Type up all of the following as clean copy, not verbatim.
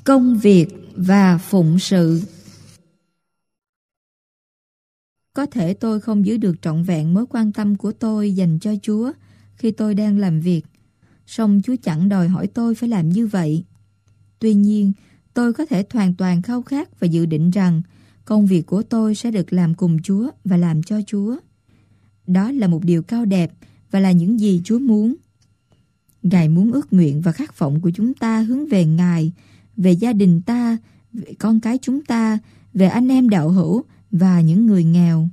Công việc và phụng sự. Có thể tôi không giữ được trọn vẹn mối quan tâm của tôi dành cho Chúa khi tôi đang làm việc, song Chúa chẳng đòi hỏi tôi phải làm như vậy. Tuy nhiên, tôi có thể hoàn toàn khao khát và dự định rằng công việc của tôi sẽ được làm cùng Chúa và làm cho Chúa. Đó là một điều cao đẹp và là những gì Chúa muốn. Ngài muốn ước nguyện và khát vọng của chúng ta hướng về Ngài, về gia đình ta, về con cái chúng ta, về anh em đạo hữu và những người nghèo.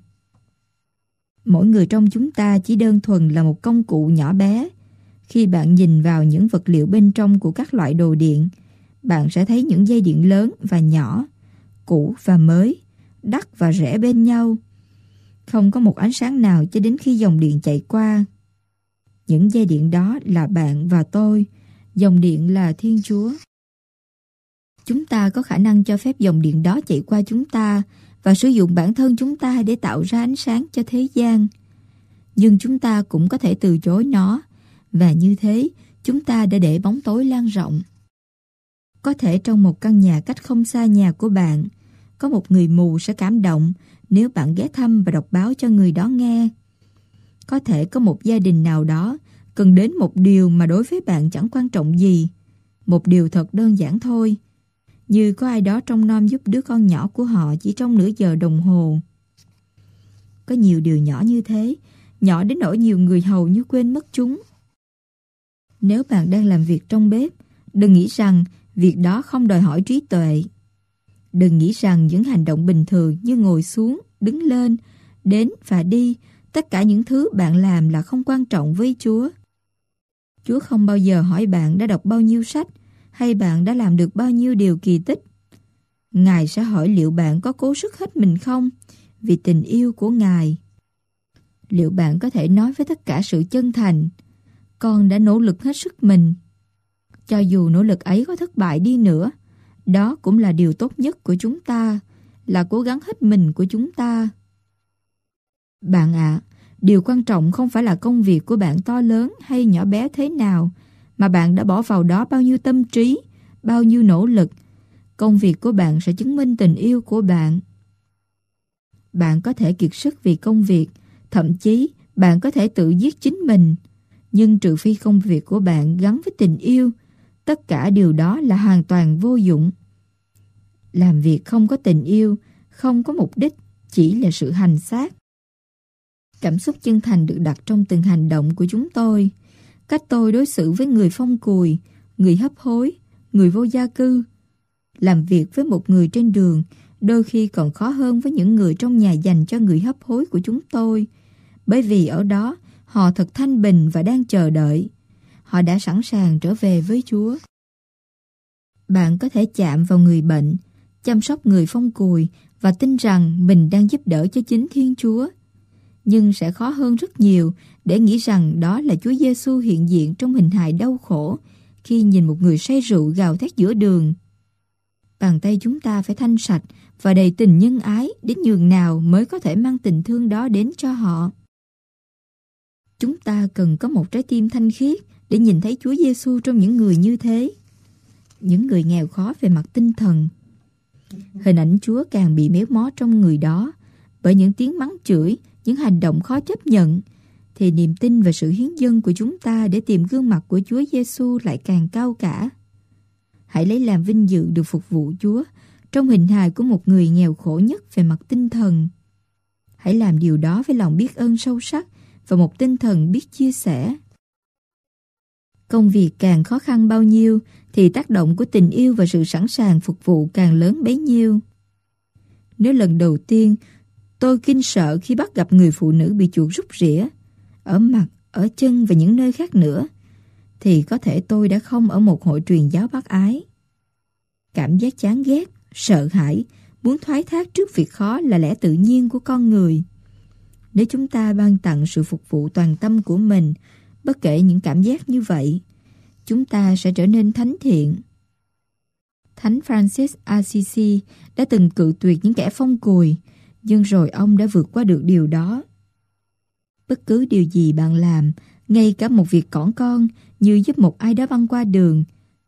Mỗi người trong chúng ta chỉ đơn thuần là một công cụ nhỏ bé. Khi bạn nhìn vào những vật liệu bên trong của các loại đồ điện, bạn sẽ thấy những dây điện lớn và nhỏ, cũ và mới, đắt và rẻ bên nhau. Không có một ánh sáng nào cho đến khi dòng điện chạy qua. Những dây điện đó là bạn và tôi, dòng điện là Thiên Chúa. Chúng ta có khả năng cho phép dòng điện đó chạy qua chúng ta và sử dụng bản thân chúng ta để tạo ra ánh sáng cho thế gian. Nhưng chúng ta cũng có thể từ chối nó, và như thế chúng ta đã để bóng tối lan rộng. Có thể trong một căn nhà cách không xa nhà của bạn, có một người mù sẽ cảm động nếu bạn ghé thăm và đọc báo cho người đó nghe. Có thể có một gia đình nào đó cần đến một điều mà đối với bạn chẳng quan trọng gì, một điều thật đơn giản thôi, như có ai đó trông nom giúp đứa con nhỏ của họ chỉ trong nửa giờ đồng hồ. Có nhiều điều nhỏ như thế, nhỏ đến nỗi nhiều người hầu như quên mất chúng. Nếu bạn đang làm việc trong bếp, đừng nghĩ rằng việc đó không đòi hỏi trí tuệ. Đừng nghĩ rằng những hành động bình thường như ngồi xuống, đứng lên, đến và đi, tất cả những thứ bạn làm là không quan trọng với Chúa. Chúa không bao giờ hỏi bạn đã đọc bao nhiêu sách hay bạn đã làm được bao nhiêu điều kỳ tích. Ngài sẽ hỏi liệu bạn có cố sức hết mình không vì tình yêu của Ngài. Liệu bạn có thể nói với tất cả sự chân thành, con đã nỗ lực hết sức mình. Cho dù nỗ lực ấy có thất bại đi nữa, đó cũng là điều tốt nhất của chúng ta, là cố gắng hết mình của chúng ta. Bạn ạ, điều quan trọng không phải là công việc của bạn to lớn hay nhỏ bé thế nào, mà bạn đã bỏ vào đó bao nhiêu tâm trí, bao nhiêu nỗ lực. Công việc của bạn sẽ chứng minh tình yêu của bạn. Bạn có thể kiệt sức vì công việc, thậm chí bạn có thể tự giết chính mình. Nhưng trừ phi công việc của bạn gắn với tình yêu, tất cả điều đó là hoàn toàn vô dụng. Làm việc không có tình yêu, không có mục đích, chỉ là sự hành xác. Cảm xúc chân thành được đặt trong từng hành động của chúng tôi. Cách tôi đối xử với người phong cùi, người hấp hối, người vô gia cư. Làm việc với một người trên đường đôi khi còn khó hơn với những người trong nhà dành cho người hấp hối của chúng tôi, bởi vì ở đó họ thật thanh bình và đang chờ đợi. Họ đã sẵn sàng trở về với Chúa. Bạn có thể chạm vào người bệnh, chăm sóc người phong cùi và tin rằng mình đang giúp đỡ cho chính Thiên Chúa. Nhưng sẽ khó hơn rất nhiều để nghĩ rằng đó là Chúa Giêsu hiện diện trong hình hài đau khổ khi nhìn một người say rượu gào thét giữa đường. Bàn tay chúng ta phải thanh sạch và đầy tình nhân ái đến nhường nào mới có thể mang tình thương đó đến cho họ. Chúng ta cần có một trái tim thanh khiết để nhìn thấy Chúa Giêsu trong những người như thế. Những người nghèo khó về mặt tinh thần. Hình ảnh Chúa càng bị méo mó trong người đó bởi những tiếng mắng chửi, những hành động khó chấp nhận, thì niềm tin và sự hiến dâng của chúng ta để tìm gương mặt của Chúa Giêsu lại càng cao cả. Hãy lấy làm vinh dự được phục vụ Chúa trong hình hài của một người nghèo khổ nhất về mặt tinh thần. Hãy làm điều đó với lòng biết ơn sâu sắc và một tinh thần biết chia sẻ. Công việc càng khó khăn bao nhiêu thì tác động của tình yêu và sự sẵn sàng phục vụ càng lớn bấy nhiêu. Nếu lần đầu tiên tôi kinh sợ khi bắt gặp người phụ nữ bị chuột rút rỉa ở mặt, ở chân và những nơi khác nữa, thì có thể tôi đã không ở một hội truyền giáo bác ái. Cảm giác chán ghét, sợ hãi, muốn thoái thác trước việc khó là lẽ tự nhiên của con người. Nếu chúng ta ban tặng sự phục vụ toàn tâm của mình, bất kể những cảm giác như vậy, chúng ta sẽ trở nên thánh thiện. Thánh Francis Assisi đã từng cự tuyệt những kẻ phong cùi, nhưng rồi ông đã vượt qua được điều đó. Bất cứ điều gì bạn làm, ngay cả một việc cỏn con như giúp một ai đó băng qua đường,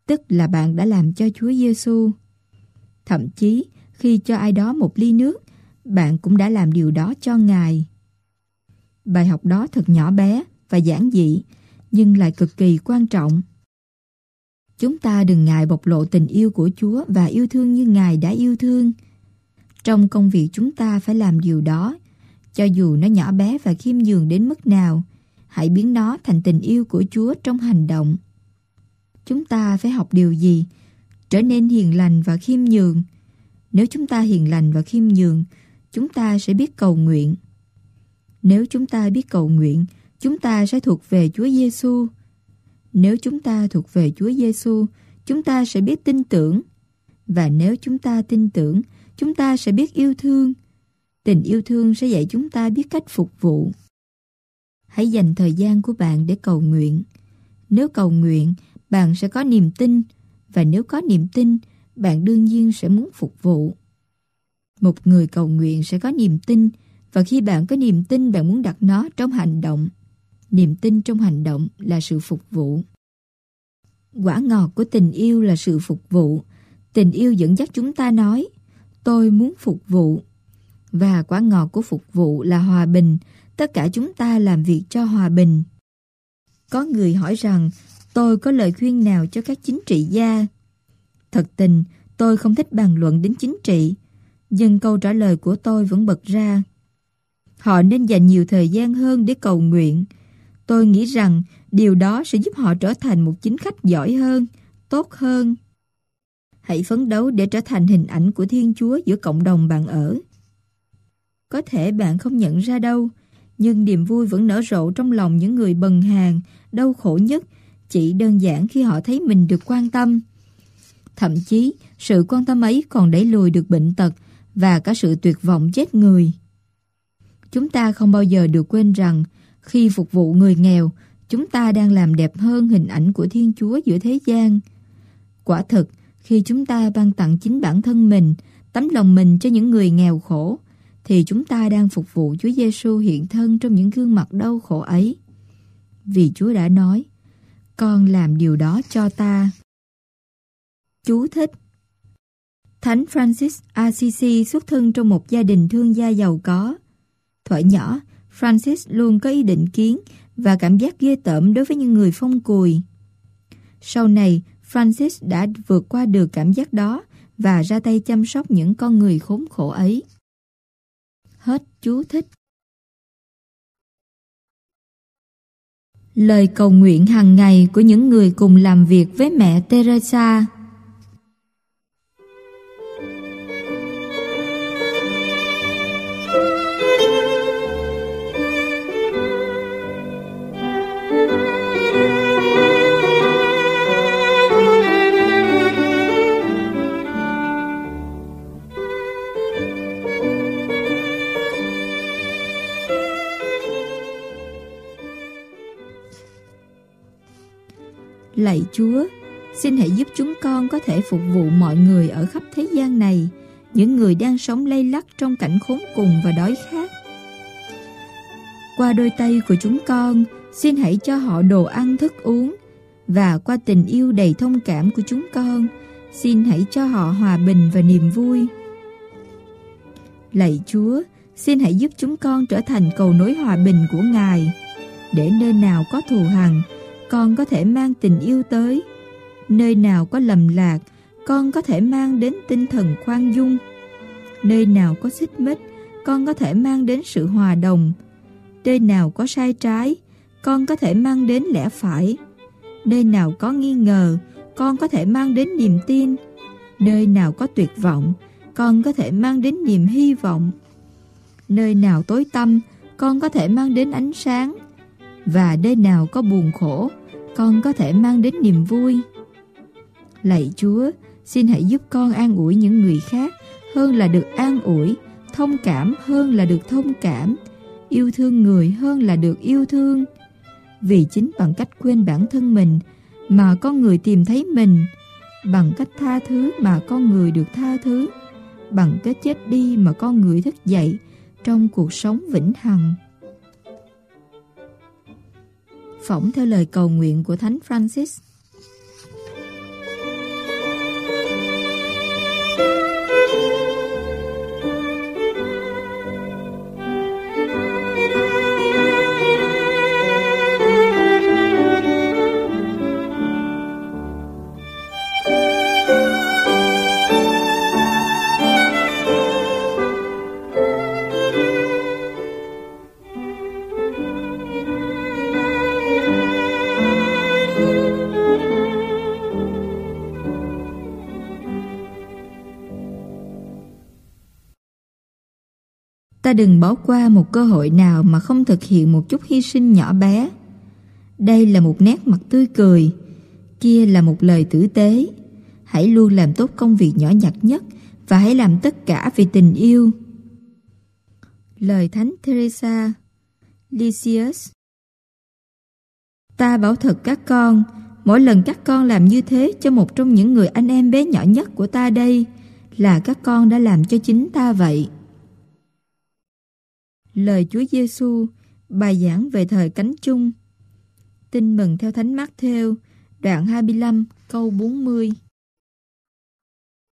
tức là bạn đã làm cho Chúa Giêsu. Thậm chí, khi cho ai đó một ly nước, bạn cũng đã làm điều đó cho Ngài. Bài học đó thật nhỏ bé và giản dị, nhưng lại cực kỳ quan trọng. Chúng ta đừng ngại bộc lộ tình yêu của Chúa và yêu thương như Ngài đã yêu thương. Trong công việc chúng ta phải làm điều đó, cho dù nó nhỏ bé và khiêm nhường đến mức nào, hãy biến nó thành tình yêu của Chúa trong hành động. Chúng ta phải học điều gì? Trở nên hiền lành và khiêm nhường. Nếu chúng ta hiền lành và khiêm nhường, chúng ta sẽ biết cầu nguyện. Nếu chúng ta biết cầu nguyện, chúng ta sẽ thuộc về Chúa Giêsu. Nếu chúng ta thuộc về Chúa Giêsu, chúng ta sẽ biết tin tưởng. Và nếu chúng ta tin tưởng, chúng ta sẽ biết yêu thương. Tình yêu thương sẽ dạy chúng ta biết cách phục vụ. Hãy dành thời gian của bạn để cầu nguyện. Nếu cầu nguyện, bạn sẽ có niềm tin. Và nếu có niềm tin, bạn đương nhiên sẽ muốn phục vụ. Một người cầu nguyện sẽ có niềm tin. Và khi bạn có niềm tin, bạn muốn đặt nó trong hành động. Niềm tin trong hành động là sự phục vụ. Quả ngọt của tình yêu là sự phục vụ. Tình yêu dẫn dắt chúng ta nói, tôi muốn phục vụ. Và quả ngọt của phục vụ là hòa bình. Tất cả chúng ta làm việc cho hòa bình. Có người hỏi rằng, tôi có lời khuyên nào cho các chính trị gia? Thật tình, tôi không thích bàn luận đến chính trị. Nhưng câu trả lời của tôi vẫn bật ra. Họ nên dành nhiều thời gian hơn để cầu nguyện. Tôi nghĩ rằng điều đó sẽ giúp họ trở thành một chính khách giỏi hơn, tốt hơn. Hãy phấn đấu để trở thành hình ảnh của Thiên Chúa giữa cộng đồng bạn ở. Có thể bạn không nhận ra đâu, nhưng niềm vui vẫn nở rộ trong lòng những người bần hàn, đau khổ nhất, chỉ đơn giản khi họ thấy mình được quan tâm. Thậm chí, sự quan tâm ấy còn đẩy lùi được bệnh tật và cả sự tuyệt vọng chết người. Chúng ta không bao giờ được quên rằng, khi phục vụ người nghèo, chúng ta đang làm đẹp hơn hình ảnh của Thiên Chúa giữa thế gian. Quả thực, khi chúng ta ban tặng chính bản thân mình, tấm lòng mình cho những người nghèo khổ, thì chúng ta đang phục vụ Chúa Giêsu hiện thân trong những gương mặt đau khổ ấy. Vì Chúa đã nói, con làm điều đó cho ta. Chú thích: Thánh Francis Assisi xuất thân trong một gia đình thương gia giàu có. Thuở nhỏ, Francis luôn có ý định kiến và cảm giác ghê tởm đối với những người phong cùi. Sau này, Francis đã vượt qua được cảm giác đó và ra tay chăm sóc những con người khốn khổ ấy. Hết chú thích. Lời cầu nguyện hàng ngày của những người cùng làm việc với mẹ Teresa. Lạy Chúa, xin hãy giúp chúng con có thể phục vụ mọi người ở khắp thế gian này, những người đang sống lay lắt trong cảnh khốn cùng và đói khát. Qua đôi tay của chúng con, xin hãy cho họ đồ ăn thức uống, và qua tình yêu đầy thông cảm của chúng con, xin hãy cho họ hòa bình và niềm vui. Lạy Chúa, xin hãy giúp chúng con trở thành cầu nối hòa bình của Ngài, để nơi nào có thù hằn, con có thể mang tình yêu tới. Nơi nào có lầm lạc, con có thể mang đến tinh thần khoan dung. Nơi nào có xích mích, con có thể mang đến sự hòa đồng. Nơi nào có sai trái, con có thể mang đến lẽ phải. Nơi nào có nghi ngờ, con có thể mang đến niềm tin. Nơi nào có tuyệt vọng, con có thể mang đến niềm hy vọng. Nơi nào tối tăm, con có thể mang đến ánh sáng. Và nơi nào có buồn khổ, con có thể mang đến niềm vui. Lạy Chúa, xin hãy giúp con an ủi những người khác hơn là được an ủi, thông cảm hơn là được thông cảm, yêu thương người hơn là được yêu thương. Vì chính bằng cách quên bản thân mình mà con người tìm thấy mình, bằng cách tha thứ mà con người được tha thứ, bằng cách chết đi mà con người thức dậy trong cuộc sống vĩnh hằng. Phỏng theo lời cầu nguyện của Thánh Francis. Ta đừng bỏ qua một cơ hội nào mà không thực hiện một chút hy sinh nhỏ bé. Đây là một nét mặt tươi cười, kia là một lời tử tế. Hãy luôn làm tốt công việc nhỏ nhặt nhất và hãy làm tất cả vì tình yêu. Lời Thánh Teresa Lisieux. Ta bảo thật các con, mỗi lần các con làm như thế cho một trong những người anh em bé nhỏ nhất của ta đây, là các con đã làm cho chính ta vậy. Lời Chúa Giêsu, bài giảng về thời cánh chung. Tin mừng theo Thánh Mác-thêu, đoạn 25, câu 40.